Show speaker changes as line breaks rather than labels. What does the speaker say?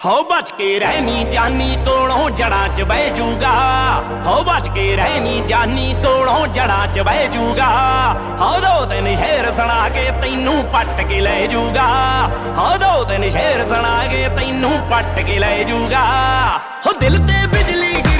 हो बच के रहनी जानी कोलों जड़ा च बह जूगा, हो बच के रहनी जानी कोलों जड़ा च बह जूगा। हो दो दिन शेर सुना के तैनू पट के ले जूगा, हो दो दिन शेर सुना के तैनू पट के ले जूगा। हो दिल ते बिजली